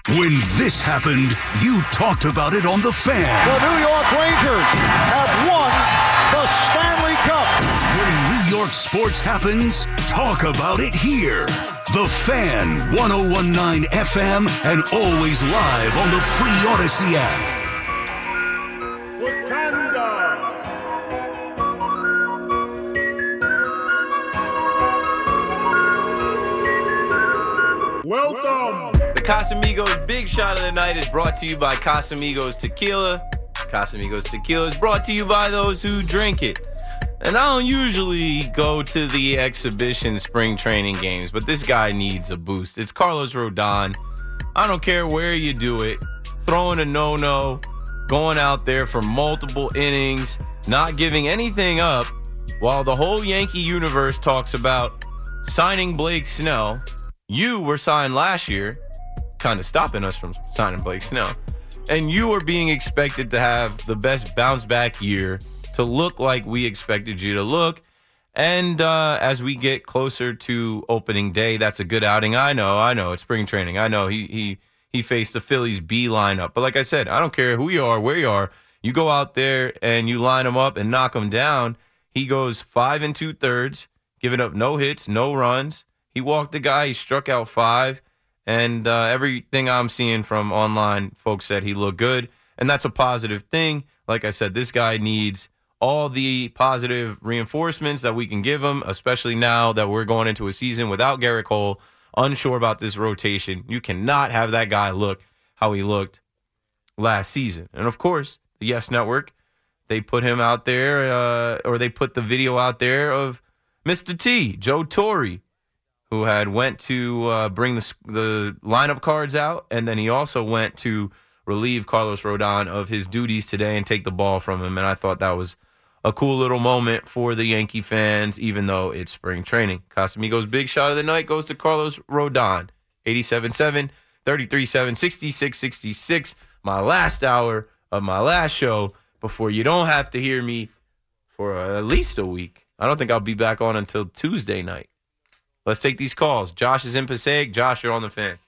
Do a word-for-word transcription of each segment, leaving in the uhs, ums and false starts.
When this happened, you talked about it on The Fan. The New York Rangers have won the Stanley Cup. When New York sports happens, talk about it here. The Fan, one oh one point nine F M, and always live on the free Odyssey app. Welcome. The Casamigos Big Shot of the Night is brought to you by Casamigos Tequila. Casamigos Tequila is brought to you by those who drink it. And I don't usually go to the exhibition spring training games, but this guy needs a boost. It's Carlos Rodon. I don't care where you do it. Throwing a no-no, going out there for multiple innings, not giving anything up, while the whole Yankee universe talks about signing Blake Snell. You were signed last year, kind of stopping us from signing Blake Snell. And you were being expected to have the best bounce back year, to look like we expected you to look. And uh, as we get closer to opening day, that's a good outing. I know, I know, it's spring training. I know he he he faced the Phillies B lineup. But like I said, I don't care who you are, where you are. You go out there and you line him up and knock him down. He goes five and two thirds, giving up no hits, no runs. He walked the guy. He struck out five. And uh, everything I'm seeing from online, folks said he looked good. And that's a positive thing. Like I said, this guy needs all the positive reinforcements that we can give him, especially now that we're going into a season without Garrett Cole, unsure about this rotation. You cannot have that guy look how he looked last season. And, of course, the Yes Network, they put him out there, uh, or they put the video out there of Mister T, Joe Torre, who had went to uh, bring the the lineup cards out, and then he also went to relieve Carlos Rodon of his duties today and take the ball from him. And I thought that was a cool little moment for the Yankee fans, even though it's spring training. Casamigos' Big Shot of the Night goes to Carlos Rodon. eighty-seven seven, thirty-three seven, sixty-six sixty-six. My last hour of my last show before you don't have to hear me for at least a week. I don't think I'll be back on until Tuesday night. Let's take these calls. Josh is in Passaic. Josh, you're on the Fan.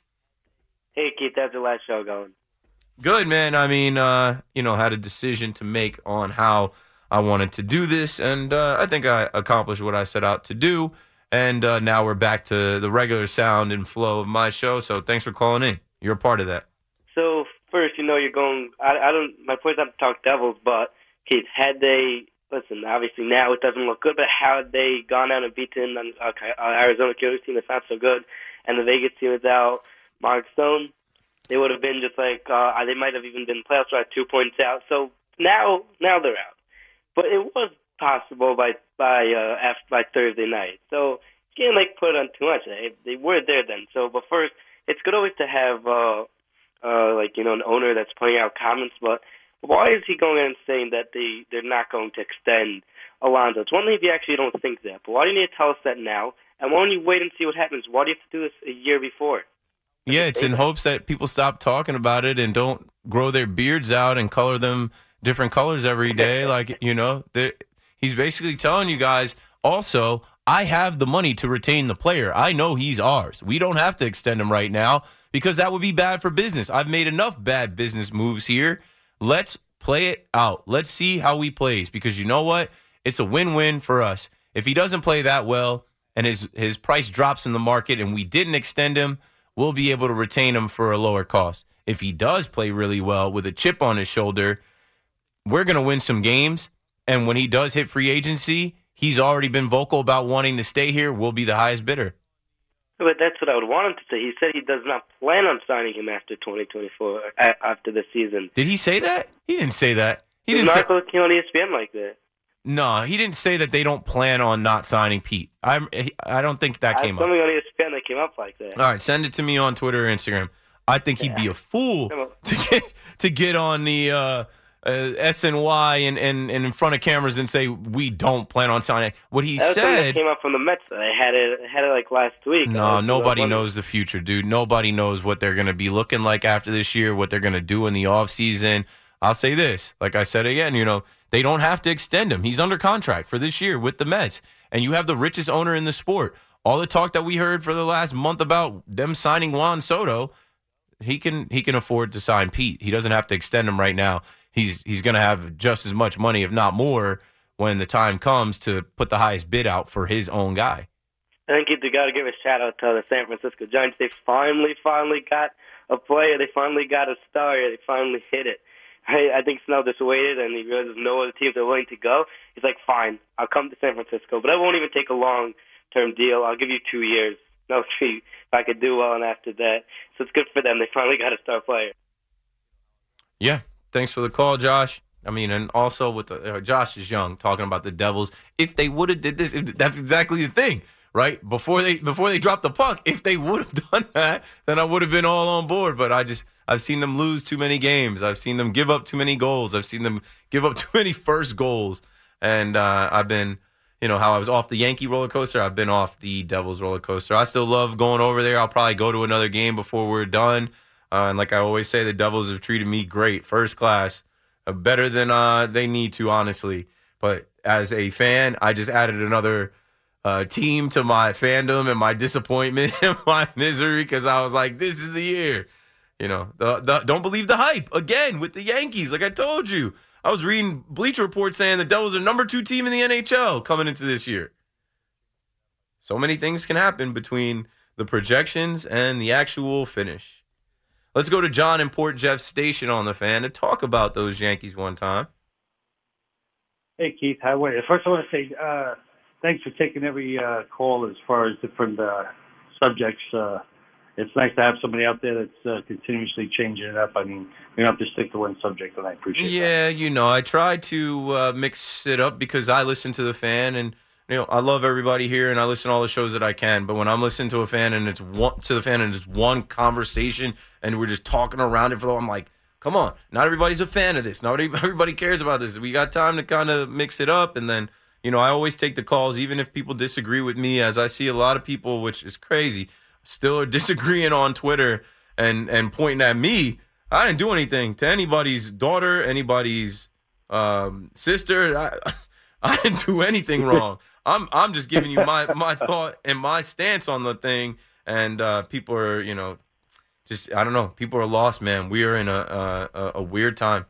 Hey, Keith, how's the last show going? Good, man. I mean, uh, you know, had a decision to make on how I wanted to do this, and uh, I think I accomplished what I set out to do. And uh, now we're back to the regular sound and flow of my show, so thanks for calling in. You're a part of that. So, first, you know, you're going, I, I don't, my point is not to talk Devils, but, Keith, had they, listen, obviously now it doesn't look good, but had they gone out and beaten an okay, uh, Arizona Coyotes team that's not so good, and the Vegas team without Mark Stone, they would have been just like, uh, they might have even been playoffs right, two points out. So now, now they're out. But it was possible by by uh, after, by Thursday night. So you can't like put on too much. They, they were there then. So, but first, it's good always to have uh, uh, like you know an owner that's pointing out comments. But why is he going in and saying that they they're not going to extend Alonso? It's one thing if you actually don't think that, but why do you need to tell us that now? And why don't you wait and see what happens? Why do you have to do this a year before? Yeah, it's in hopes that people stop talking about it and don't grow their beards out and color them different colors every day. Like, you know, he's basically telling you guys, also, I have the money to retain the player. I know he's ours. We don't have to extend him right now because that would be bad for business. I've made enough bad business moves here. Let's play it out. Let's see how he plays because you know what? It's a win-win for us. If he doesn't play that well and his, his price drops in the market and we didn't extend him, we'll be able to retain him for a lower cost. If he does play really well with a chip on his shoulder, we're going to win some games. And when he does hit free agency, he's already been vocal about wanting to stay here. We'll be the highest bidder. But that's what I would want him to say. He said he does not plan on signing him after twenty twenty-four, after the season. Did he say that? He didn't say that. He didn't Marco say came on E S P N like that. No, he didn't say that they don't plan on not signing Pete. I I don't think that came up. Something on E S P N that came up like that. All right, send it to me on Twitter or Instagram. I think he'd be a fool to get to get on the uh, uh, S N Y and, and, and in front of cameras and say we don't plan on signing. What he that said that came up from the Mets. They had it had it like last week. No, nobody knows the future, dude. Nobody knows what they're going to be looking like after this year, what they're going to do in the offseason. I'll say this, like I said again, you know, they don't have to extend him. He's under contract for this year with the Mets, and you have the richest owner in the sport. All the talk that we heard for the last month about them signing Juan Soto, he can he can afford to sign Pete. He doesn't have to extend him right now. He's he's going to have just as much money, if not more, when the time comes to put the highest bid out for his own guy. I think you got to give a shout out to the San Francisco Giants. They finally, finally got a player. They finally got a star. They finally hit it. I, I think Snell just waited, and he realizes no other teams are willing to go. He's like, fine, I'll come to San Francisco, but I won't even take a long-term deal. I'll give you two years. No fee if I could do well, and after that. So it's good for them. They finally got a star player. Yeah, thanks for the call, Josh. I mean, and also with the uh, Josh is young, talking about the Devils. If they would have did this, if, that's exactly the thing, right? Before they before they dropped the puck, if they would have done that, then I would have been all on board. But I just I've seen them lose too many games. I've seen them give up too many goals. I've seen them give up too many first goals, and uh, I've been, you know, how I was off the Yankee roller coaster. I've been off the Devils roller coaster. I still love going over there. I'll probably go to another game before we're done. Uh, and like I always say, the Devils have treated me great, first class. Uh, better than uh, they need to, honestly. But as a fan, I just added another uh, team to my fandom and my disappointment and my misery because I was like, this is the year. You know, the, the, don't believe the hype. Again, with the Yankees, like I told you. I was reading Bleacher Report saying the Devils are number two team in the N H L coming into this year. So many things can happen between the projections and the actual finish. Let's go to John in Port Jeff Station on the Fan to talk about those Yankees one time. Hey, Keith. How are you? First, I want to say uh, thanks for taking every uh, call as far as different uh, subjects. Uh, it's nice to have somebody out there that's uh, continuously changing it up. I mean, you don't have to stick to one subject, and I appreciate yeah, that. Yeah, you know, I try to uh, mix it up because I listen to the Fan, and you know, I love everybody here, and I listen to all the shows that I can. But when I'm listening to a fan and it's one to the fan and it's one conversation, and we're just talking around it for the, I'm like, come on, not everybody's a fan of this. Not everybody cares about this. We got time to kind of mix it up, and then you know, I always take the calls, even if people disagree with me, as I see a lot of people, which is crazy, still are disagreeing on Twitter and and pointing at me. I didn't do anything to anybody's daughter, anybody's um, sister. I, I didn't do anything wrong. I'm I'm just giving you my, my thought and my stance on the thing, and uh, people are, you know, just, I don't know. People are lost, man. We are in a a, a weird time.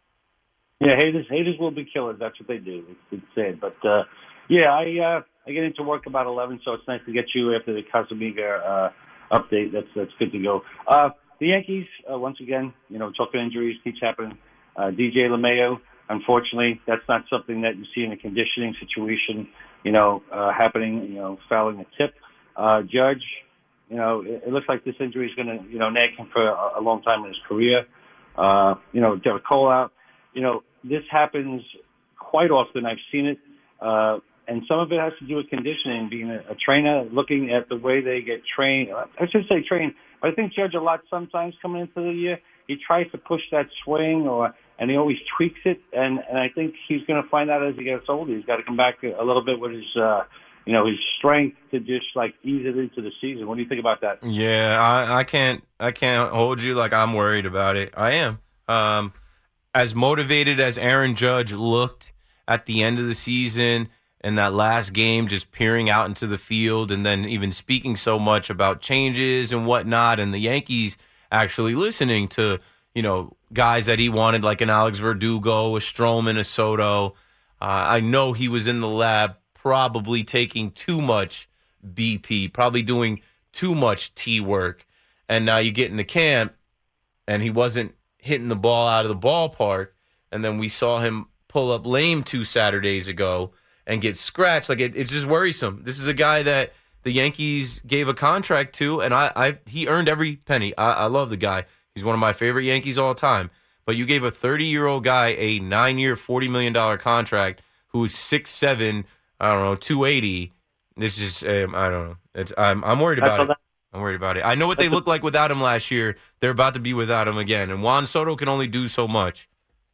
Yeah, haters haters will be killers. That's what they do. It's, it's sad. But, uh, yeah, I uh, I get into work about eleven, so it's nice to get you after the Casamiga uh, update. That's that's good to go. Uh, the Yankees, uh, once again, you know, talking injuries keeps happening. Uh, D J LeMayo, unfortunately, that's not something that you see in a conditioning situation, you know, uh, happening, you know, fouling a tip. Uh, Judge, you know, it, it looks like this injury is going to, you know, nag him for a, a long time in his career. Uh, you know, Derek Cole out. You know, this happens quite often. I've seen it. Uh, and some of it has to do with conditioning, being a, a trainer, looking at the way they get trained. I should say trained, but I think Judge a lot sometimes coming into the year, he tries to push that swing, or and he always tweaks it. And, and I think he's going to find out as he gets older. He's got to come back a little bit with his, uh, you know, his strength to just like ease it into the season. What do you think about that? Yeah, I, I can't I can't hold you like I'm worried about it. I am. Um, as motivated as Aaron Judge looked at the end of the season and that last game, just peering out into the field and then even speaking so much about changes and whatnot, and the Yankees actually listening to, you know, guys that he wanted, like an Alex Verdugo, a Stroman, a Soto. Uh, I know he was in the lab probably taking too much B P, probably doing too much T work. And now you get into camp, and he wasn't hitting the ball out of the ballpark. And then we saw him pull up lame two Saturdays ago and get scratched. Like, it, it's just worrisome. This is a guy that the Yankees gave a contract to, and I, I he earned every penny. I, I love the guy. He's one of my favorite Yankees all time. But you gave a thirty-year-old guy a nine-year, forty million dollars contract who's six seven, I don't know, two eighty. This is, um, I don't know. It's, I'm, I'm worried about it. I'm worried about it. I know what they looked like without him last year. They're about to be without him again. And Juan Soto can only do so much.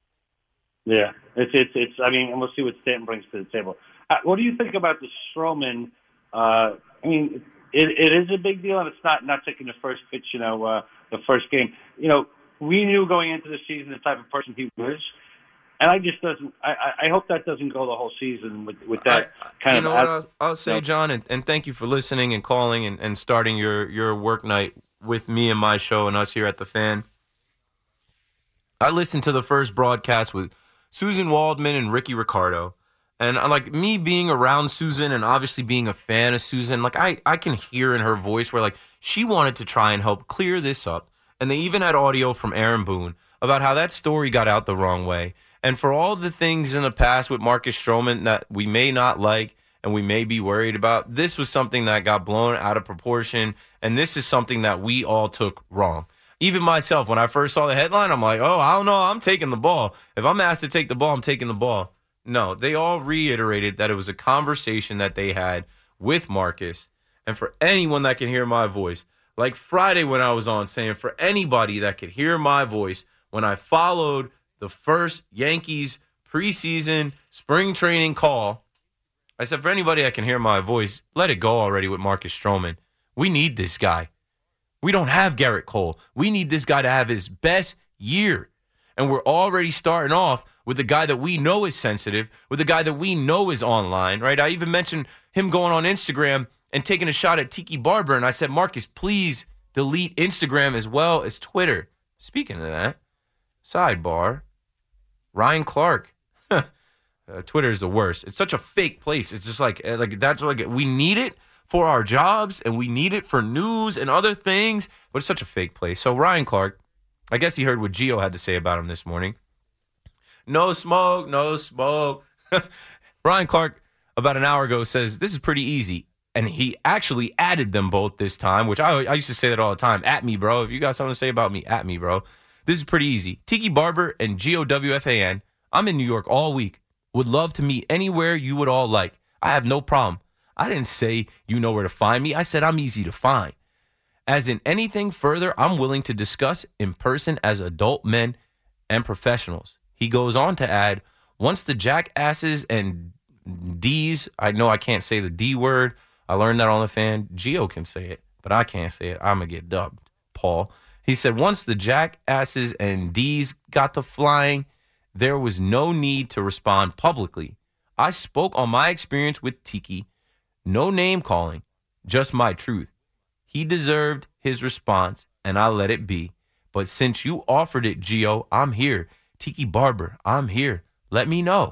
Yeah. It's, it's, it's, I mean, and we'll see what Stanton brings to the table. Uh, what do you think about the Stroman? Uh, I mean, it, it is a big deal, and it's not, not taking the first pitch, you know, uh, the first game. You know, we knew going into the season the type of person he was. And I just doesn't. I, I hope that doesn't go the whole season with with that I, kind you of. know what I'll, I'll say, John, and, and thank you for listening and calling and, and starting your, your work night with me and my show and us here at The Fan. I listened to the first broadcast with Susan Waldman and Ricky Ricardo. And like me being around Susan and obviously being a fan of Susan, like I, I can hear in her voice where like she wanted to try and help clear this up. And they even had audio from Aaron Boone about how that story got out the wrong way. And for all the things in the past with Marcus Stroman that we may not like and we may be worried about, this was something that got blown out of proportion. And this is something that we all took wrong. Even myself, when I first saw the headline, I'm like, oh, I don't know, I'm taking the ball. If I'm asked to take the ball, I'm taking the ball. No, they all reiterated that it was a conversation that they had with Marcus. And for anyone that can hear my voice, like Friday when I was on saying, for anybody that could hear my voice, when I followed the first Yankees preseason spring training call, I said, for anybody that can hear my voice, let it go already with Marcus Stroman. We need this guy. We don't have Garrett Cole. We need this guy to have his best year. And we're already starting off with a guy that we know is sensitive, with a guy that we know is online, right? I even mentioned him going on Instagram and taking a shot at Tiki Barber, and I said, Marcus, please delete Instagram as well as Twitter. Speaking of that, sidebar, Ryan Clark. uh, Twitter is the worst. It's such a fake place. It's just like, like that's like we need it for our jobs, and we need it for news and other things, but it's such a fake place. So Ryan Clark, I guess he heard what Gio had to say about him this morning. No smoke, no smoke. Ryan Clark, about an hour ago, says this is pretty easy. And he actually added them both this time, which I, I used to say that all the time. At me, bro. If you got something to say about me, at me, bro. This is pretty easy. Tiki Barber and Gio W F A N. I'm in New York all week. Would love to meet anywhere you would all like. I have no problem. I didn't say you know where to find me. I said I'm easy to find. As in anything further, I'm willing to discuss in person as adult men and professionals. He goes on to add, once the jackasses and D's, I know I can't say the D word. I learned that on The Fan. Gio can say it, but I can't say it. I'm going to get dubbed, Paul. He said, once the jackasses and D's got to flying, there was no need to respond publicly. I spoke on my experience with Tiki. No name calling, just my truth. He deserved his response, and I let it be. But since you offered it, Gio, I'm here. Tiki Barber, I'm here. Let me know.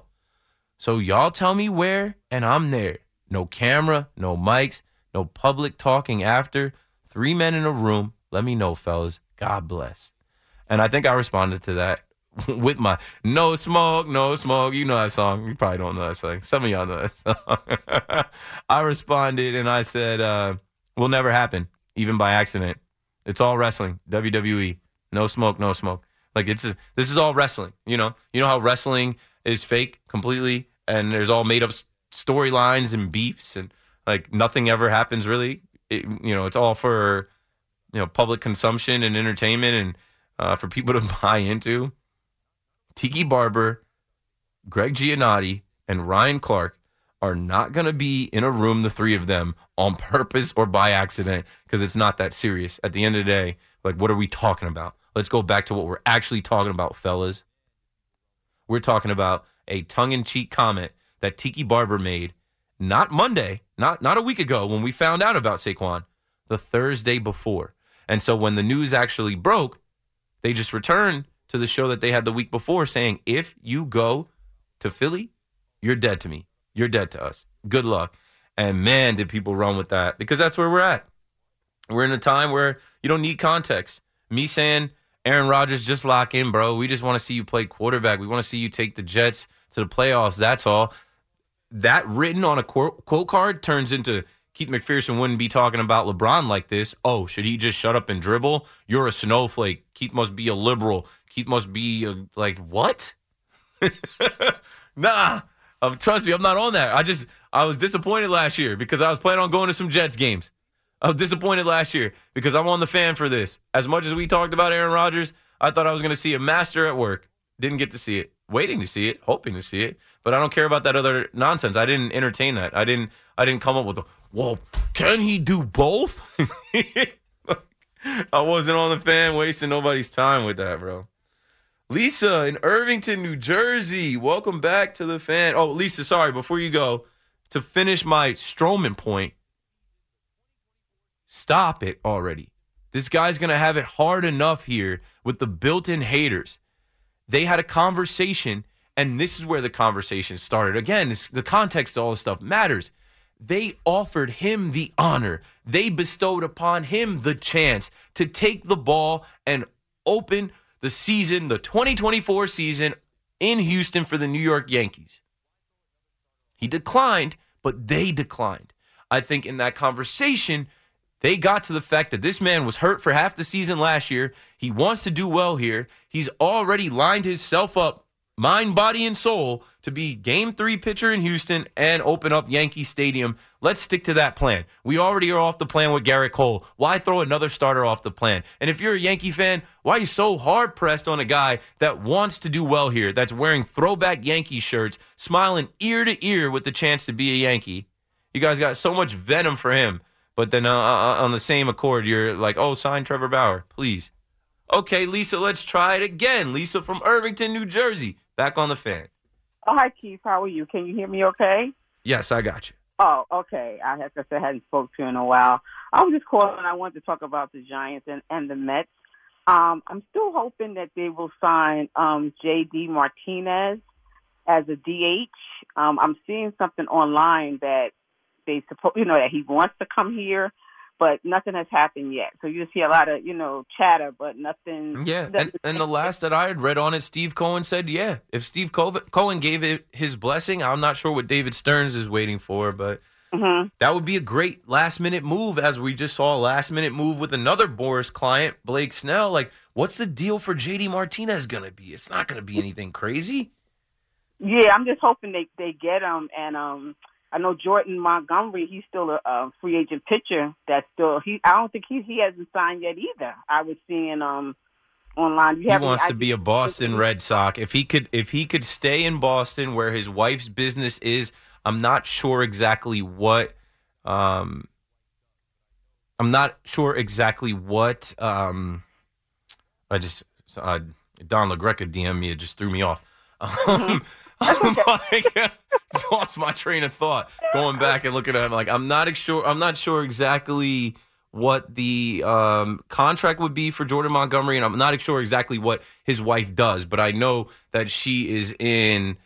So y'all tell me where, and I'm there. No camera, no mics, no public talking after. Three men in a room. Let me know, fellas. God bless. And I think I responded to that with my no smoke, no smoke. You know that song. You probably don't know that song. Some of y'all know that song. I responded, and I said, uh, will never happen, even by accident. It's all wrestling, W W E. No smoke, no smoke. Like, it's a, this is all wrestling, you know? You know how wrestling is fake completely, and there's all made-up storylines and beefs, and, like, nothing ever happens, really. It, you know, it's all for, you know, public consumption and entertainment and uh, for people to buy into. Tiki Barber, Greg Giannotti, and Ryan Clark are not going to be in a room, the three of them, on purpose or by accident, because it's not that serious. At the end of the day, like, what are we talking about? Let's go back to what we're actually talking about, fellas. We're talking about a tongue-in-cheek comment that Tiki Barber made not Monday, not, not a week ago when we found out about Saquon, the Thursday before. And so when the news actually broke, they just returned to the show that they had the week before saying, if you go to Philly, you're dead to me. You're dead to us. Good luck. And man, did people run with that, because that's where we're at. We're in a time where you don't need context. Me saying, Aaron Rodgers, just lock in, bro. We just want to see you play quarterback. We want to see you take the Jets to the playoffs. That's all. That written on a quote card turns into Keith McPherson wouldn't be talking about LeBron like this. Oh, should he just shut up and dribble? You're a snowflake. Keith must be a liberal. Keith must be a, like, what? Nah. Uh, trust me, I'm not on that. I just, I was disappointed last year because I was planning on going to some Jets games. I was disappointed last year because I'm on the fan for this. As much as we talked about Aaron Rodgers, I thought I was going to see a master at work. Didn't get to see it. Waiting to see it, hoping to see it. But I don't care about that other nonsense. I didn't entertain that. I didn't I didn't come up with, a, well, can he do both? I wasn't on the fan wasting nobody's time with that, bro. Lisa in Irvington, New Jersey. Welcome back to the fan. Oh, Lisa, sorry, before you go, to finish my Stroman point, stop it already. This guy's going to have it hard enough here with the built-in haters. They had a conversation, and this is where the conversation started. Again, this, the context of all this stuff matters. They offered him the honor. They bestowed upon him the chance to take the ball and open the season, the twenty twenty-four season, in Houston for the New York Yankees. He declined, but they declined. I think in that conversation, they got to the fact that this man was hurt for half the season last year. He wants to do well here. He's already lined himself up, mind, body, and soul, to be game three pitcher in Houston and open up Yankee Stadium. Let's stick to that plan. We already are off the plan with Garrett Cole. Why throw another starter off the plan? And if you're a Yankee fan, why are you so hard-pressed on a guy that wants to do well here, that's wearing throwback Yankee shirts, smiling ear to ear with the chance to be a Yankee? You guys got so much venom for him. But then uh, on the same accord, you're like, oh, sign Trevor Bauer, please. Okay, Lisa, let's try it again. Lisa from Irvington, New Jersey. Back on the Fan. Oh, hi, Keith. How are you? Can you hear me okay? Yes, I got you. Oh, okay. I have to say I hadn't spoke to you in a while. I was just calling. I wanted to talk about the Giants and, and the Mets. Um, I'm still hoping that they will sign um, J D Martinez as a D H. Um, I'm seeing something online that they suppose, you know, that he wants to come here, but nothing has happened yet. So you just hear a lot of, you know, chatter, but nothing. Yeah, and, and the last that I had read on it, Steve Cohen said, yeah, if Steve Cohen gave it his blessing, I'm not sure what David Stearns is waiting for, but mm-hmm. that would be a great last-minute move, as we just saw a last-minute move with another Boris client, Blake Snell. Like, what's the deal for J D Martinez going to be? It's not going to be anything crazy. Yeah, I'm just hoping they, they get him, and um. I know Jordan Montgomery, he's still a, a free agent pitcher. That's still he. I don't think he he hasn't signed yet either. I was seeing um online. You he wants any, to be a Boston Red Sox. If he could, if he could stay in Boston where his wife's business is, I'm not sure exactly what. Um, I'm not sure exactly what. Um, I just uh, Don LaGreca D M'd me. It just threw me off. Um, I'm like, just lost my train of thought going back and looking at him. Like, I'm not sure. I'm not sure exactly what the um, contract would be for Jordan Montgomery, and I'm not sure exactly what his wife does. But I know that she is in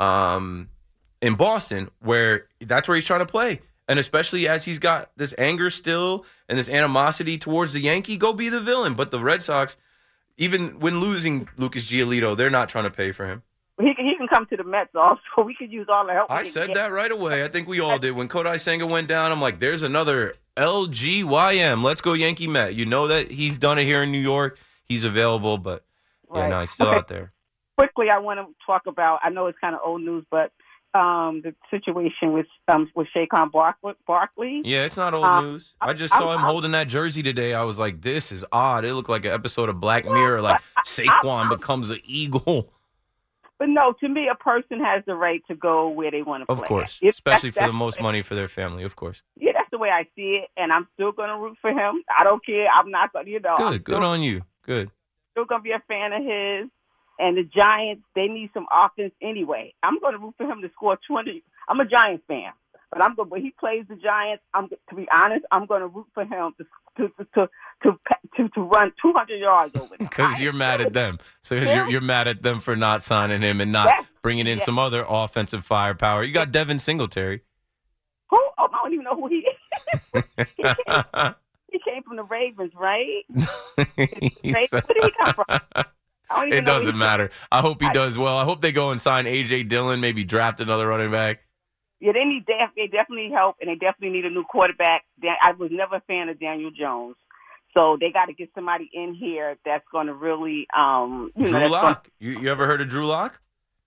um, in Boston, where that's where he's trying to play. And especially as he's got this anger still and this animosity towards the Yankee, go be the villain. But the Red Sox, even when losing Lucas Giolito, they're not trying to pay for him. He can, he can come to the Mets also. We could use all the help. I said that right away. I think we all did. When Kodai Senga went down, I'm like, there's another L G Y M. Let's go Yankee Met. You know that he's done it here in New York. He's available, but yeah, right. no, he's still okay. out there. Quickly, I want to talk about, I know it's kind of old news, but um, the situation with um, with Saquon Barkley. Yeah, it's not old um, news. I just saw I'm, him I'm, holding that jersey today. I was like, this is odd. It looked like an episode of Black Mirror, like Saquon becomes an Eagle. But no, to me, a person has the right to go where they want to play. Of course, if especially for the most money for their family, of course. Yeah, that's the way I see it, and I'm still going to root for him. I don't care. I'm not going to, you know. Good, I'm good still, on you. Good. Still going to be a fan of his. And the Giants, they need some offense anyway. I'm going to root for him to score two hundred. I'm a Giants fan, but I'm going. When he plays the Giants, I'm to be honest, I'm going to root for him to to to to to, to run two hundred yards over them. Because you're mad at them. So yeah. you're you're mad at them for not signing him and not yes. bringing in yes. some other offensive firepower. You got Devin Singletary. Who? Oh, I don't even know who he is. he, came, he came from the Ravens, right? Ravens? Where did he come from? It doesn't matter. I hope he does well. I hope they go and sign A J Dillon, maybe draft another running back. Yeah, they need they definitely need help, and they definitely need a new quarterback. I was never a fan of Daniel Jones, so they got to get somebody in here that's going to really. Um, you Drew know, Lock. Gonna... You, you ever heard of Drew Lock?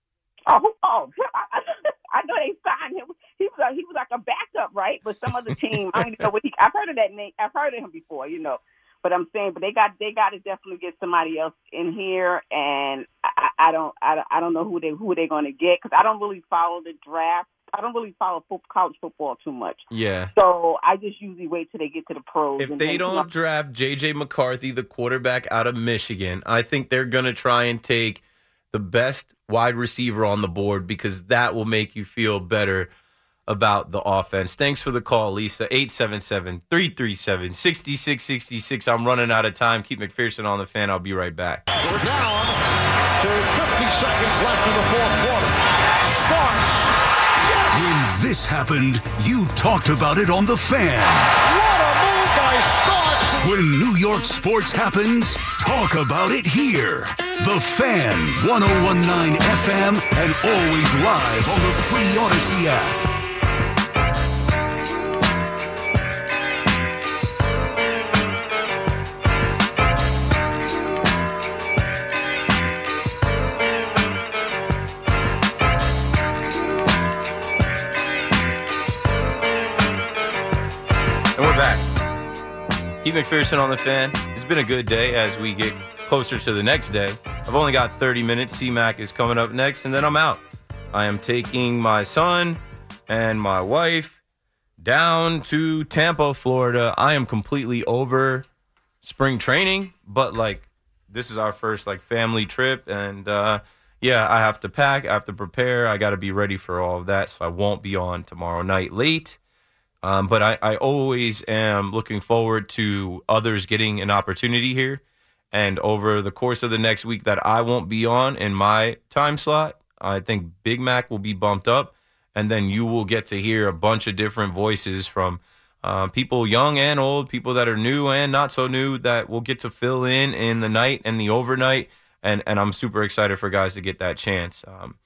Oh, oh, I, I know they signed him. He was a, he was like a backup, right? But some other team. I don't even know what he. I've heard of that name. I've heard of him before, you know. But I'm saying, but they got they got to definitely get somebody else in here, and I, I don't I, I don't know who they who they're going to get, because I don't really follow the draft. I don't really follow football, college football too much. Yeah. So I just usually wait till they get to the pros. If they don't up. draft J J McCarthy, the quarterback out of Michigan, I think they're going to try and take the best wide receiver on the board, because that will make you feel better about the offense. Thanks for the call, Lisa. eight seven seven, three three seven, six six six six. I'm running out of time. Keith McPherson on the Fan. I'll be right back. We're down to fifty seconds left in the fourth quarter. Starks. Yes! When this happened, you talked about it on the Fan. What a move by Starks! When New York sports happens, talk about it here. The Fan, one oh one point nine F M, and always live on the free Odyssey app. And we're back. Keith McPherson on the Fan. It's been a good day as we get closer to the next day. I've only got thirty minutes. C-Mac is coming up next, and then I'm out. I am taking my son and my wife down to Tampa, Florida. I am completely over spring training, but, like, this is our first, like, family trip, and, uh, yeah, I have to pack. I have to prepare. I got to be ready for all of that, so I won't be on tomorrow night late. Um, but I, I always am looking forward to others getting an opportunity here. And over the course of the next week that I won't be on in my time slot, I think Big Mac will be bumped up. And then you will get to hear a bunch of different voices from uh, people young and old, people that are new and not so new, that will get to fill in in the night and the overnight. And, and I'm super excited for guys to get that chance. Um,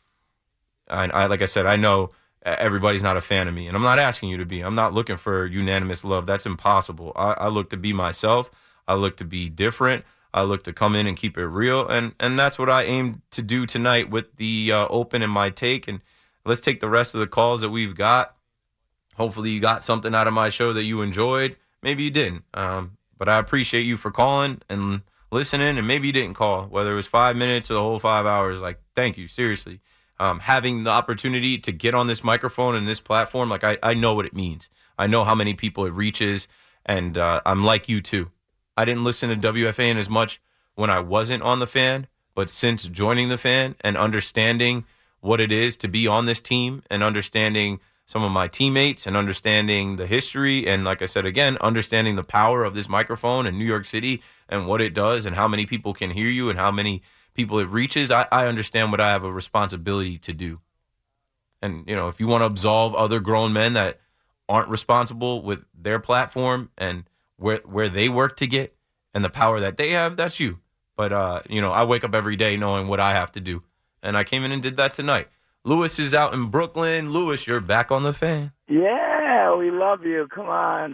and I, like I said, I know everybody's not a fan of me, and I'm not asking you to be. I'm not looking for unanimous love. That's impossible. I, I look to be myself. I look to be different. I look to come in and keep it real, and and that's what I aim to do tonight with the uh, open and my take. And let's take the rest of the calls that we've got. Hopefully you got something out of my show that you enjoyed. Maybe you didn't, um, but I appreciate you for calling and listening, and maybe you didn't call, whether it was five minutes or the whole five hours. Like, thank you, seriously. Um, having the opportunity to get on this microphone and this platform, like I, I know what it means. I know how many people it reaches, and uh, I'm like you too. I didn't listen to W F A N as much when I wasn't on the Fan, but since joining the Fan and understanding what it is to be on this team and understanding some of my teammates and understanding the history and, like I said again, understanding the power of this microphone in New York City and what it does and how many people can hear you and how many people it reaches, I, I understand what I have a responsibility to do. And, you know, if you want to absolve other grown men that aren't responsible with their platform and where where they work to get and the power that they have, that's you. But, uh, you know, I wake up every day knowing what I have to do. And I came in and did that tonight. Lewis is out in Brooklyn. Lewis, you're back on the Fan. Yeah, we love you. Come on.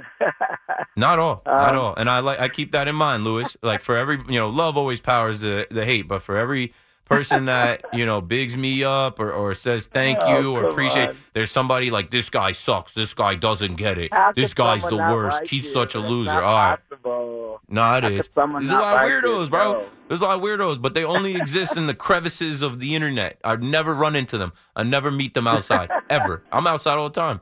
Not all, um, not all. And I like I keep that in mind, Lewis. Like for every, you know, love always powers the, the hate. But for every person that, you know, bigs me up or, or says thank Oh, you or come appreciate, on. there's somebody like, this guy sucks. This guy doesn't get it. How This could guy's the someone not worst. like He's you? such a That's loser. not All right. possible. No, it How is. could someone There's a not lot of like weirdos, you? bro. No. There's a lot of weirdos, but they only exist in the crevices of the internet. I've never run into them. I never meet them outside, ever. I'm outside all the time.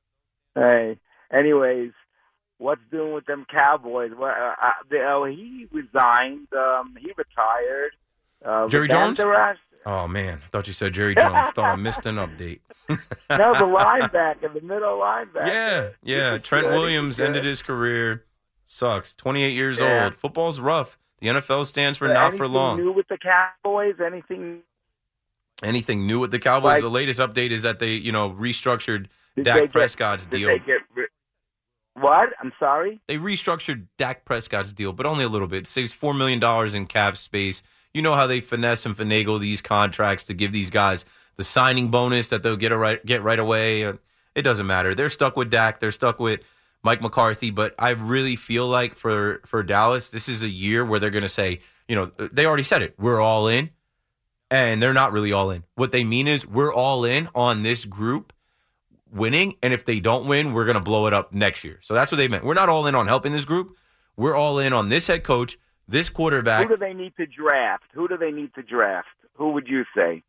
Hey, anyways, what's doing with them Cowboys? Well, uh, uh, the, oh, he resigned. Um, he retired. Uh, Jerry was that Jones? the rest? Oh, man. I thought you said Jerry Jones. Thought I missed an update. No, the linebacker, the middle linebacker. Yeah, yeah. He was Trent good. He Williams was good. ended his career. Sucks. twenty-eight years Yeah. old. Football's rough. The N F L stands for But not for anything long. New with the Cowboys? Anything? Anything new with the Cowboys? Like- the latest update is that they, you know, restructured Did Dak they get- Prescott's Did deal. they get ri- what? I'm sorry. They restructured Dak Prescott's deal, but only a little bit. It saves four million dollars in cap space. You know how they finesse and finagle these contracts to give these guys the signing bonus that they'll get a right, get right away. It doesn't matter. They're stuck with Dak. They're stuck with Mike McCarthy. But I really feel like for, for Dallas, this is a year where they're going to say, you know, they already said it. We're all in. And they're not really all in. What they mean is we're all in on this group winning. And if they don't win, we're going to blow it up next year. So that's what they meant. We're not all in on helping this group. We're all in on this head coach, this quarterback. Who do they need to draft? Who do they need to draft? Who would you say?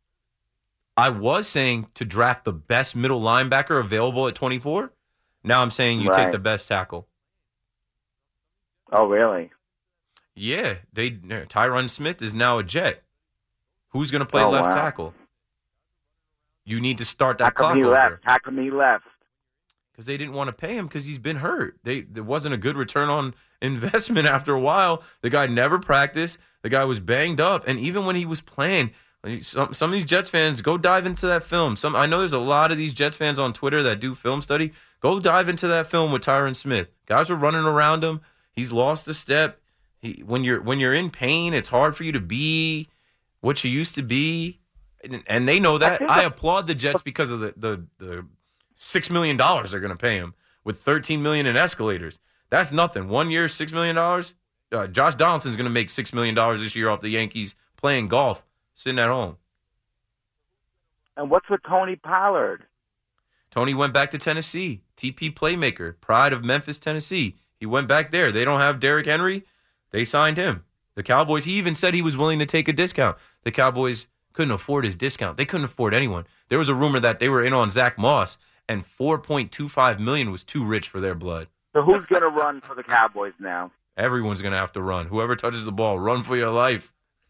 I was saying to draft the best middle linebacker available at twenty-four. Now I'm saying you take Right. the best tackle. Oh, really? Yeah, they Tyron Smith is now a Jet. Who's going to play Oh, left wow. tackle? You need to start How that come clock he over. left? How come he left? because they didn't want to pay him because he's been hurt. They There wasn't a good return on investment after a while. The guy never practiced. The guy was banged up. And even when he was playing, some, some of these Jets fans, go dive into that film. Some I know there's a lot of these Jets fans on Twitter that do film study. Go dive into that film with Tyron Smith. Guys were running around him. He's lost a step. He, when you're when you're in pain, it's hard for you to be what you used to be. And, and they know that. I applaud the Jets because of the the, the six million dollars they're going to pay him with thirteen million dollars in escalators. That's nothing. One year, six million dollars. Uh, Josh Donaldson's going to make six million dollars this year off the Yankees playing golf, sitting at home. And what's with Tony Pollard? Tony went back to Tennessee. T P playmaker, pride of Memphis, Tennessee. He went back there. They don't have Derrick Henry. They signed him. The Cowboys, he even said he was willing to take a discount. The Cowboys couldn't afford his discount. They couldn't afford anyone. There was a rumor that they were in on Zach Moss, and four point two five million dollars was too rich for their blood. So who's going to run for the Cowboys now? Everyone's going to have to run. Whoever touches the ball, run for your life.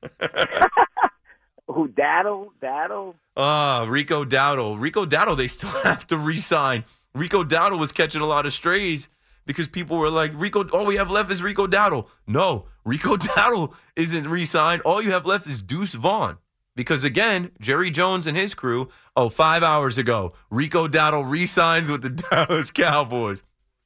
Who, Daddle? Daddle? Ah, Rico Dowdle. Rico Dowdle, they still have to re-sign. Rico Dowdle was catching a lot of strays because people were like, Rico, all we have left is Rico Dowdle. No, Rico Dowdle isn't re-signed. All you have left is Deuce Vaughn. Because, again, Jerry Jones and his crew, oh, five hours ago, Rico Dowdle re-signs with the Dallas Cowboys.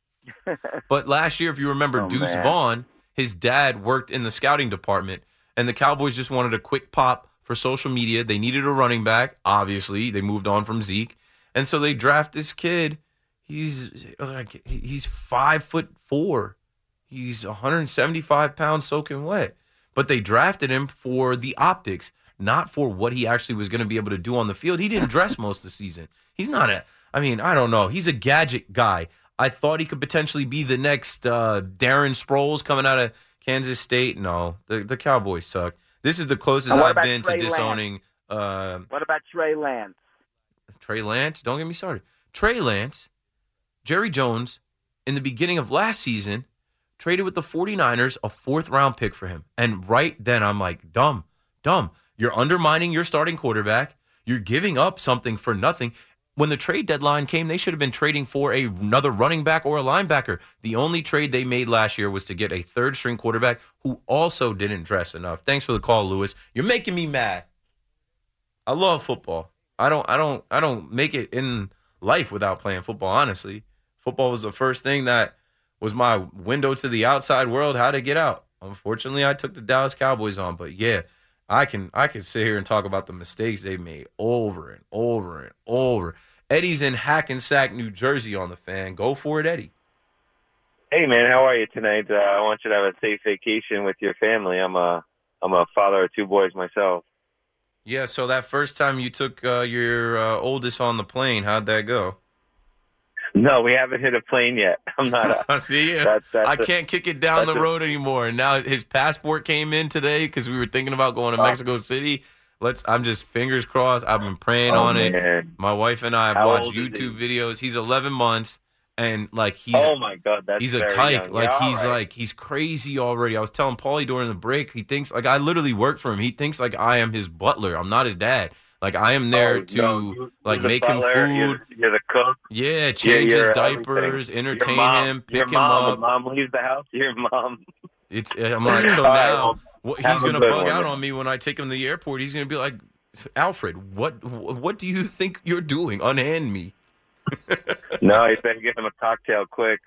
But last year, if you remember, oh, Deuce man. Vaughn, his dad worked in the scouting department, and the Cowboys just wanted a quick pop for social media. They needed a running back, obviously. They moved on from Zeke. And so they draft this kid. He's like he's five foot four. He's one hundred seventy-five pounds soaking wet. But they drafted him for the optics, not for what he actually was going to be able to do on the field. He didn't dress most of the season. He's not a, I mean, I don't know. He's a gadget guy. I thought he could potentially be the next uh, Darren Sproles coming out of Kansas State. No, the, the Cowboys suck. This is the closest I've been Trey to disowning. Uh, what about Trey Lance? Trey Lance? Don't get me started. Trey Lance, Jerry Jones, in the beginning of last season, traded with the 49ers a fourth-round pick for him. And right then, I'm like, dumb, dumb. You're undermining your starting quarterback. You're giving up something for nothing. When the trade deadline came, they should have been trading for a, another running back or a linebacker. The only trade they made last year was to get a third-string quarterback who also didn't dress enough. Thanks for the call, Lewis. You're making me mad. I love football. I don't, I don't, I don't make it in life without playing football. Honestly, football was the first thing that was my window to the outside world. How to get out. Unfortunately, I took the Dallas Cowboys on, but yeah. I can I can sit here and talk about the mistakes they made over and over and over. Eddie's in Hackensack, New Jersey on the Fan. Go for it, Eddie. Hey, man, how are you tonight? Uh, I want you to have a safe vacation with your family. I'm a I'm a father of two boys myself. Yeah, so that first time you took uh, your uh, oldest on the plane, how'd that go? No, we haven't hit a plane yet. I'm not. A, See, that's, that's I a, can't kick it down the road a, anymore. And now his passport came in today because we were thinking about going to Mexico City. Let's. I'm just fingers crossed. I've been praying oh, on man. it. My wife and I have How watched YouTube videos. He's eleven months, and like he's. Oh my God, that's he's a very tyke. young. Like yeah, he's right. like he's crazy already. I was telling Paulie during the break. He thinks like I literally work for him. He thinks like I am his butler. I'm not his dad. Like, I am there oh, to, no, you, like, make butler, him food. You're, you're the cook. Yeah, change you're, his you're diapers, everything. entertain mom, him, pick your him mom, up. When mom leaves the house, your mom. It's I'm like, so now what, he's going to bug one. out on me when I take him to the airport. He's going to be like, Alfred, what what do you think you're doing? Unhand me. No, you better give him a cocktail quick.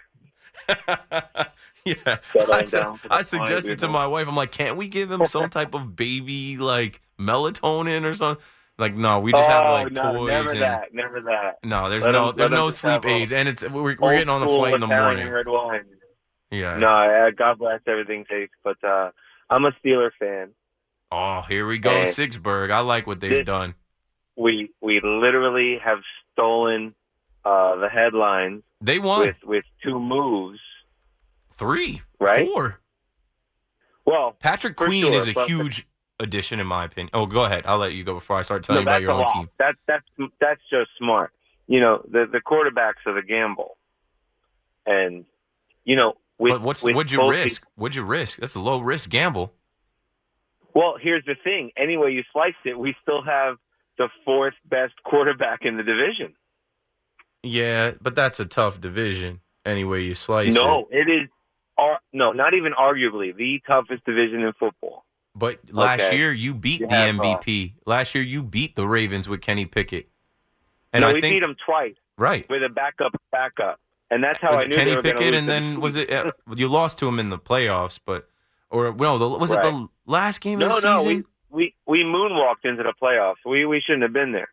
Yeah, I, su- I suggested to my wife, I'm like, can't we give him some type of baby, like, melatonin or something? Like, no, we just oh, have, like, no, toys. Never and, that, never that. No, there's let no him, there's no sleep aids, and it's we're, we're getting on the flight in the Italian morning. Red wine. Yeah. No, uh, God bless everything takes, but uh, I'm a Steeler fan. Oh, here we go, and Sixburg. I like what they've this, done. We we literally have stolen uh, the headlines. They won with with two moves. Three, right? Four. Well, Patrick Queen sure, is a huge addition in my opinion. Oh, go ahead. I'll let you go before I start telling no, you about your own lot. team. That that's that's just smart. You know, the the quarterbacks are the gamble, and you know, with, but what's with what'd you risk? These, what'd you risk? That's a low risk gamble. Well, here's the thing. Anyway, you sliced it. We still have the fourth best quarterback in the division. Yeah, but that's a tough division any way you slice no, it. it is. Ar- no, not even arguably the toughest division in football. But last Okay. year you beat You the have, M V P. Last year you beat the Ravens with Kenny Pickett. And no, I we think, beat them twice. Right. With a backup, backup, and that's how With I knew Kenny they were going to Pickett, lose. and then was it uh, you lost to him in the playoffs? But or no, the, was Right. it the last game no, of the no, season? we, we we moonwalked into the playoffs. We we shouldn't have been there.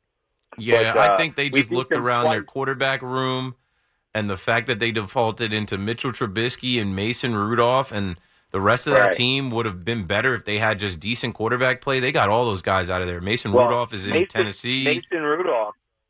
Yeah, But, uh, I think they we just beat looked them around their twice. quarterback room, and the fact that they defaulted into Mitchell Trubisky and Mason Rudolph, and the rest of Right. that team would have been better if they had just decent quarterback play. They got all those guys out of there. Mason Well, Rudolph is in Mason, Tennessee. Mason Rudolph,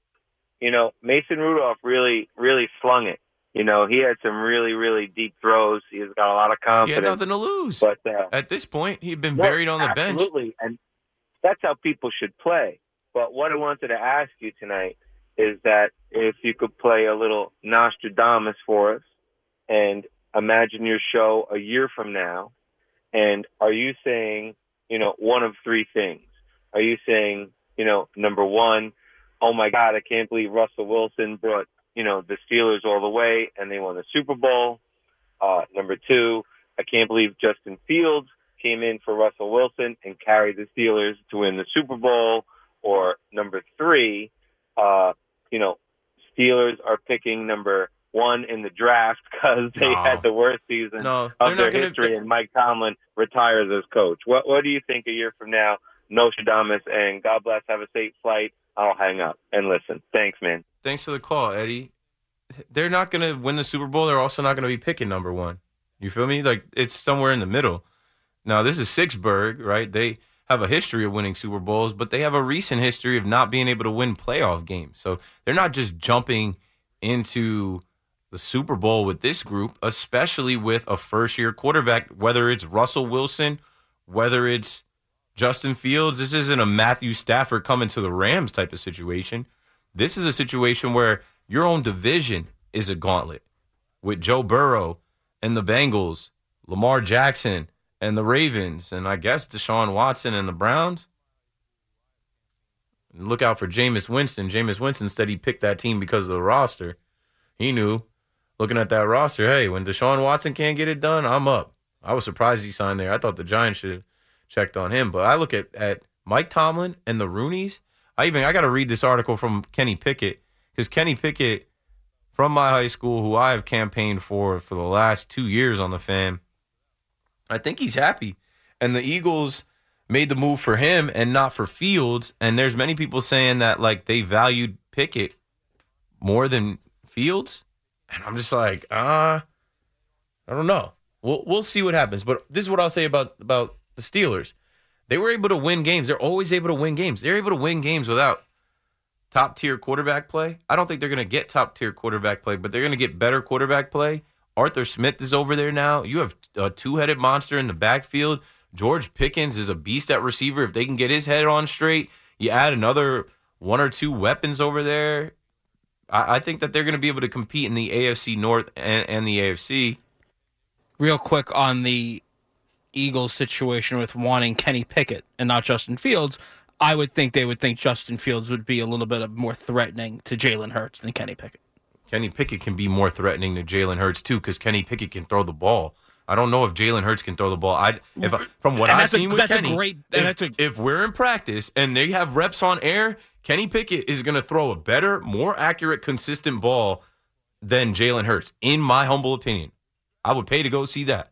you know, Mason Rudolph really, really slung it. You know, he had some really, really deep throws. He's got a lot of He had confidence. nothing to lose. But uh, At this point, he'd been no, buried on the bench. Absolutely, and that's how people should play. But what I wanted to ask you tonight is that if you could play a little Nostradamus for us and imagine your show a year from now, and are you saying, you know, one of three things? Are you saying, you know, number one, oh my God, I can't believe Russell Wilson brought, you know, the Steelers all the way and they won the Super Bowl? Uh, number two, I can't believe Justin Fields came in for Russell Wilson and carried the Steelers to win the Super Bowl. Or number three, uh, you know, Steelers are picking number one in the draft because they No. had the worst season No, of they're their not gonna- history, and Mike Tomlin retires as coach. What What do you think a year from now, Nostradamus, and God bless, have a safe flight? I'll hang up and listen. Thanks, man. Thanks for the call, Eddie. They're not going to win the Super Bowl. They're also not going to be picking number one. You feel me? Like, it's somewhere in the middle. Now, this is Sixburg, right? They have a history of winning Super Bowls, but they have a recent history of not being able to win playoff games. So they're not just jumping into the Super Bowl with this group, especially with a first-year quarterback, whether it's Russell Wilson, whether it's Justin Fields. This isn't a Matthew Stafford coming to the Rams type of situation. This is a situation where your own division is a gauntlet with Joe Burrow and the Bengals, Lamar Jackson and the Ravens, and I guess Deshaun Watson and the Browns. And look out for Jameis Winston. Jameis Winston said he picked that team because of the roster. He knew, looking at that roster, hey, when Deshaun Watson can't get it done, I'm up. I was surprised he signed there. I thought the Giants should have checked on him. But I look at, at Mike Tomlin and the Rooneys. I even I got to read this article from Kenny Pickett, because Kenny Pickett from my high school, who I have campaigned for for the last two years on the Fan, I think he's happy. And the Eagles made the move for him and not for Fields. And there's many people saying that, like, they valued Pickett more than Fields. And I'm just like, ah, uh, I don't know. We'll we'll see what happens. But this is what I'll say about, about the Steelers. They were able to win games. They're always able to win games. They're able to win games without top-tier quarterback play. I don't think they're going to get top-tier quarterback play, but they're going to get better quarterback play. Arthur Smith is over there now. You have a two-headed monster in the backfield. George Pickens is a beast at receiver. If they can get his head on straight, you add another one or two weapons over there. I, I think that they're going to be able to compete in the A F C North and, and the A F C. Real quick on the Eagles situation with wanting Kenny Pickett and not Justin Fields, I would think they would think Justin Fields would be a little bit more threatening to Jalen Hurts than Kenny Pickett. Kenny Pickett can be more threatening to Jalen Hurts, too, because Kenny Pickett can throw the ball. I don't know if Jalen Hurts can throw the ball. I, if I, From what And I've that's a- seen with that's a Kenny, great- if, and that's a- if we're in practice and they have reps on air, Kenny Pickett is going to throw a better, more accurate, consistent ball than Jalen Hurts, in my humble opinion. I would pay to go see that.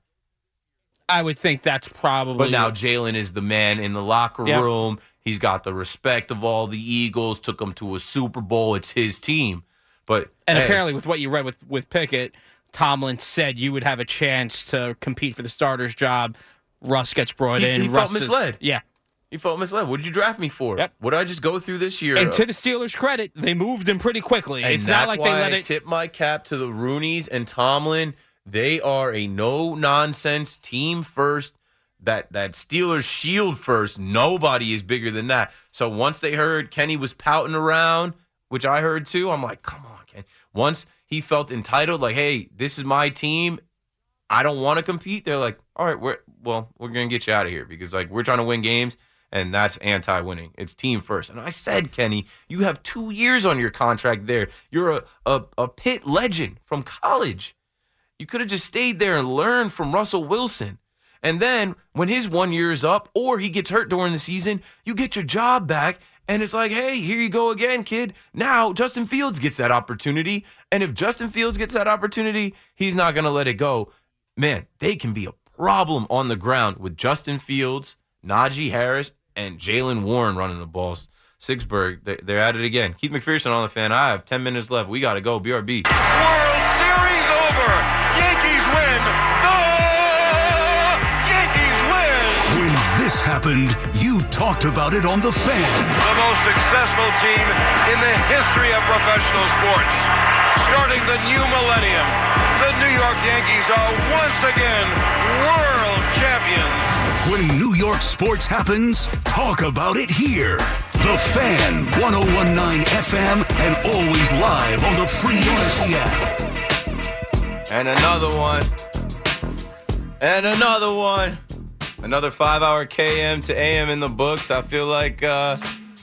I would think that's probably... But now Jalen is the man in the locker Yep. room. He's got the respect of all the Eagles, took them to a Super Bowl. It's his team. But And hey, apparently with what you read with, with Pickett, Tomlin said you would have a chance to compete for the starter's job. Russ gets brought he, in. he Russ felt is- misled. yeah. He felt misled. What did you draft me for? Yep. What did I just go through this year? And to the Steelers' credit, they moved him pretty quickly. And it's that's not like why they let I it... tip my cap to the Rooneys and Tomlin. They are a no-nonsense team first. That that Steelers shield first. Nobody is bigger than that. So once they heard Kenny was pouting around, which I heard too, I'm like, come on, Kenny. Once he felt entitled, like, hey, this is my team. I don't want to compete. They're like, all right, we're well, we're gonna get you out of here because like we're trying to win games, and that's anti-winning. It's team first. And I said, Kenny, you have two years on your contract there. You're a, a, a Pitt legend from college. You could have just stayed there and learned from Russell Wilson. And then when his one year is up or he gets hurt during the season, you get your job back. And it's like, hey, here you go again, kid. Now Justin Fields gets that opportunity. And if Justin Fields gets that opportunity, he's not going to let it go. Man, they can be a problem on the ground with Justin Fields, Najee Harris, and Jaylen Warren running the balls. Sixburg, they're at it again. Keith McPherson on the Fan. I have ten minutes left. We got to go. B R B. World Series over. Yankees win. The Yankees win. When this happened, you talked about it on The Fan. The most successful team in the history of professional sports. Starting the new millennium, the New York Yankees are once again world champions. When New York sports happens, talk about it here. The Fan, one oh one point nine F M, and always live on the free Odyssey app. And another one. And another one. Another five-hour K M to A M in the books. I feel like uh,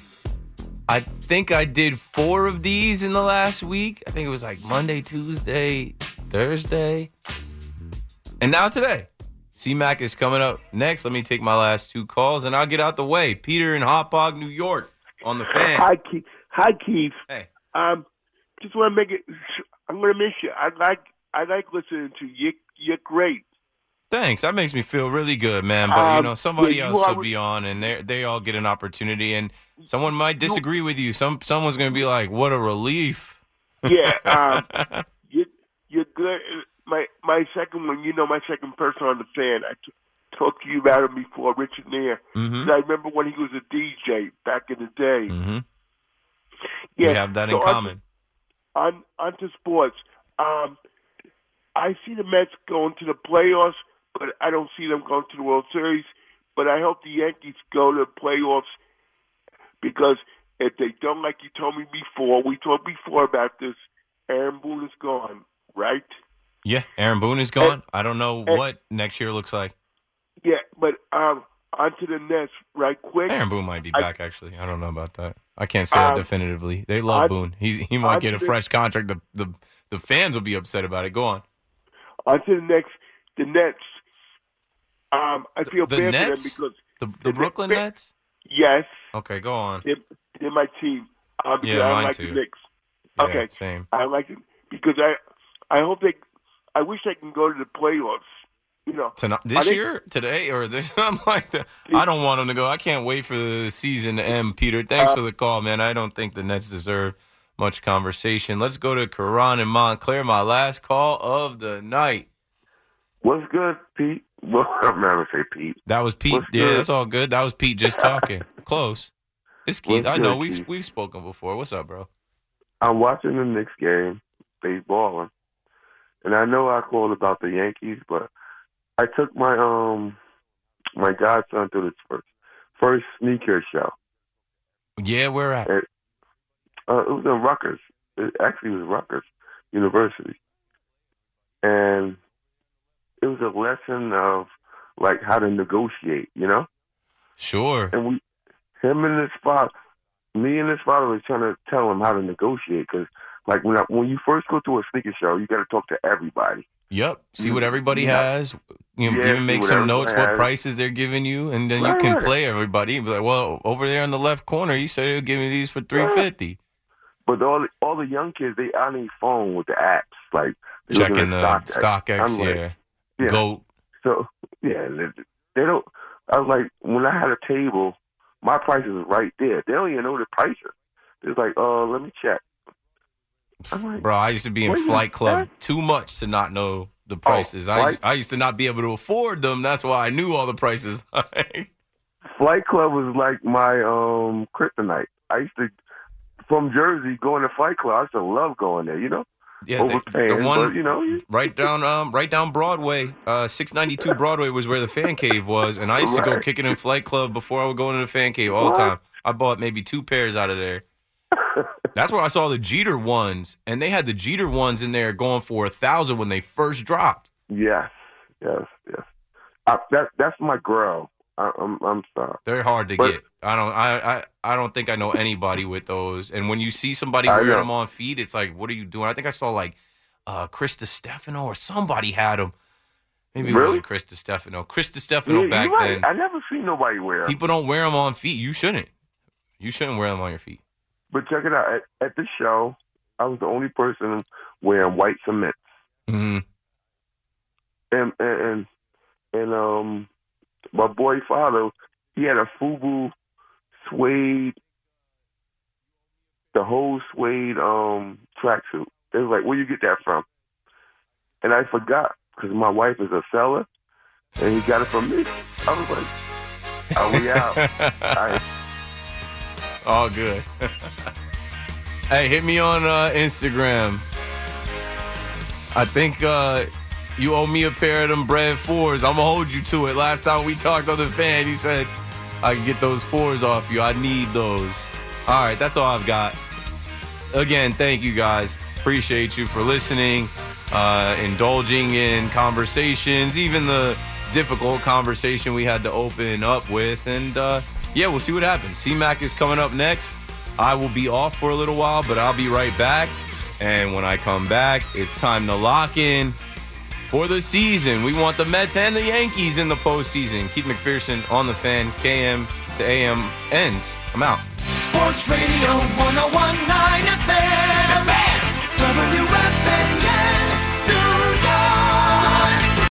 I think I did four of these in the last week. I think it was like Monday, Tuesday, Thursday. And now today. C-Mac is coming up next. Let me take my last two calls, and I'll get out the way. Peter in Hauppauge, New York, on the Fan. Hi, Keith. Hi, Keith. Hey. Um, just want to make it. I'm going to miss you. I like. I like listening to you. You're great. Thanks. That makes me feel really good, man. But Um, you know, somebody yeah, you else are- will be on, and they they all get an opportunity, and someone might disagree with you. Some someone's going to be like, "What a relief." Yeah. Um, you, you're good. My my second one. You know, my second person on the Fan. I t- talked to you about him before, Richard Nair. Mhm. I remember when he was a D J back in the day. Mm-hmm. Yeah. We have that in so common. On, on onto sports. Um, I see the Mets going to the playoffs, but I don't see them going to the World Series. But I hope the Yankees go to the playoffs because if they don't, like you told me before, we talked before about this, Aaron Boone is gone, right? Yeah, Aaron Boone is gone. And- I don't know and- what next year looks like. Yeah, but um, onto the Nets, right quick. Aaron Boone might be I- back, actually. I don't know about that. I can't say that Um, definitively. They love I- Boone. He he might I get a think- fresh contract. The, the the fans will be upset about it. Go on. Onto the next, the Nets. Um, I feel The bad Nets? for them The because the Brooklyn Net- Nets? yes, Okay, go on. they're, they're my team. Um, because Yeah, I mine like too. the Knicks. Yeah, Okay. same. I like it because I, I hope they, I wish they can go to the playoffs. You know, Tonight, Are this they- year, today, or this? I'm like, the, I don't want them to go. I can't wait for the season to end. Peter, thanks Uh, for the call, man. I don't think the Nets deserve much conversation. Let's go to Karan in Montclair. My last call of the night. What's good, Pete? Well, I'm not gonna say Pete. That was Pete. What's Yeah, good? that's all good. That was Pete just talking. Close. It's Keith. What's I know good, we've Keith? we've spoken before. What's up, bro? I'm watching the Knicks game, baseball, and I know I called about the Yankees, but I took my um my godson to the first first sneaker show. Yeah, where at? It, uh, it was in Rutgers. It actually was Rutgers University, and it was a lesson of like how to negotiate, you know. Sure. And we, him and his father, me and his father was trying to tell him how to negotiate because, like, when I, when you first go to a sneaker show, you got to talk to everybody. Yep. See what You- everybody yeah. has. You know, Yeah, even see make what some everybody notes what has. prices they're giving you, and then you Right, can right. play everybody. Be like, well, over there in the left corner, you said they'll give me these for three fifty. But all the, all the young kids, they on their phone with the apps, like they looking Checking at the StockX. StockX, I'm like, yeah. yeah. Goat. So yeah, they, they don't. I was like, when I had a table, my prices was right there. They don't even know the prices. It's like, oh, uh, let me check. I'm like, Bro, I used to be in What you- Flight Club what? too much to not know the prices. I, Flight- used, I used to not be able to afford them. That's why I knew all the prices. Flight Club was like my um kryptonite. I used to, from Jersey, going to Flight Club. I used to love going there. You know, Yeah, the, overpaying, the one but you know, you- right down um right down Broadway, uh six ninety-two Broadway was where the fan cave was, and I used to go Right. kick it in Flight Club before I would go into the fan cave all the What? time. I bought maybe two pairs out of there. That's where I saw the Jeter ones, and they had the Jeter ones in there going for a thousand when they first dropped. yes, yes, yes. I, that that's my girl. I, I'm I'm sorry. They're hard to But- get. I don't. I, I. I don't think I know anybody with those. And when you see somebody I wearing know. them on feet, it's like, what are you doing? I think I saw like uh, Chris DiStefano or somebody had them. Maybe it Really? wasn't Chris DiStefano. Chris DiStefano Yeah, back you're right. then. I never seen nobody wear 'em. People don't wear them on feet. You shouldn't. You shouldn't wear them on your feet. But check it out. At, at the show, I was the only person wearing white cement. Mm-hmm. And, and and and um, my boy father, he had a FUBU suede, the whole suede um tracksuit. It was like, where you get that from? And I forgot because my wife is a seller, and he got it from me. I was like, are we out? I, All good. Hey, hit me on uh, Instagram. I think uh, you owe me a pair of them bread fours. I'm going to hold you to it. Last time we talked on the fan, you said I can get those fours off you. I need those. All right, that's all I've got. Again, thank you guys. Appreciate you for listening, uh, indulging in conversations, even the difficult conversation we had to open up with. And, uh, yeah, we'll see what happens. C-Mac is coming up next. I will be off for a little while, but I'll be right back. And when I come back, it's time to lock in for the season. We want the Mets and the Yankees in the postseason. Keith McPherson on the Fan. K M to A M ends. I'm out. Sports Radio one oh one.